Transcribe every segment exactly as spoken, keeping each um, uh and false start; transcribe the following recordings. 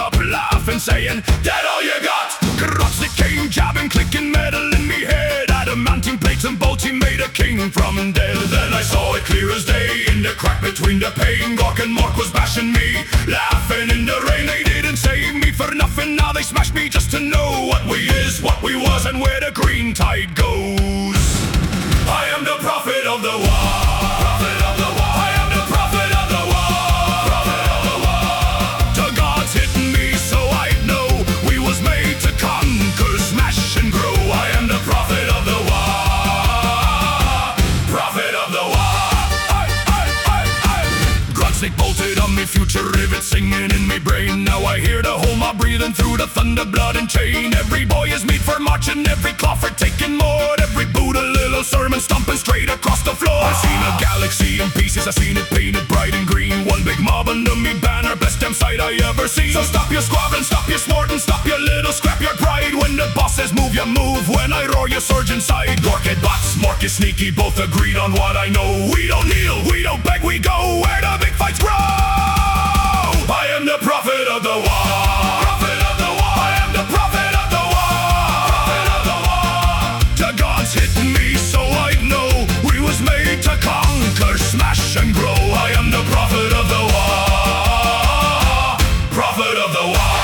up laughing, saying, "That all you got?" Groznyk came jabbing, clicking metal in me head. Adamantine plates and bolts, he made a king from dead. Then I saw it clear as day, in the crack between the pane. Gork and Mork was bashing me, laughing in the rain. They didn't save me for nothing, now they smash me just to know what we is, what we was, and where the green tide goes. I am the prophet of the war. Prophet of the war. I am the prophet of the war. Prophet of the war. The gods hit me so I know we was made to conquer, smash and grow. I am the prophet of the war. Prophet of the war. I, I, I, I. Groznyk bolted on me, future rivet singing in me brain. Now I hear the whole mob breathing through the thunder, blood and chain. Every boy is meat for marching, every claw for taking more. Every boot a little sermon, stomping straight across the floor. I've seen a galaxy in pieces, I've seen it painted bright and green. One big mob under me banner, best damn sight I ever seen. So stop your squabbling, stop your snorting, stop your little scrapyard pride. When the boss says move, you move. When I roar, you surge inside. Gork and bots, Mork is sneaky, both agreed on what I know. We don't kneel, we don't beg, we go where the big fights grow. I am the prophet of the war. Prophet of the war. I am the prophet of the war. Prophet of the war. The gods hit me so I know we was made to conquer, smash and grow. I am the prophet of the war. Prophet of the war.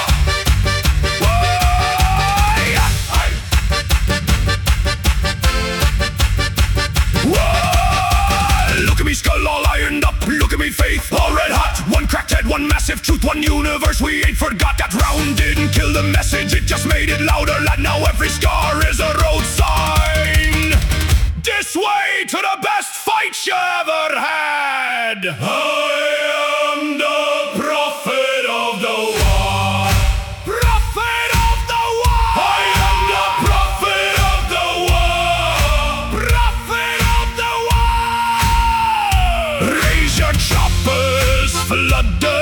Whoa. Look at me skull all ironed up, look at me faith all red hot. One cracked head, one massive truth, one universe. We ain't forgot. That round didn't kill the message, it just made it louder. Lad, now every scar is a road sign. This way to the best fight you ever had. I am the prophet of the war. Prophet of the war. I am the prophet of the war. Prophet of the war. Raise your choppers, flood the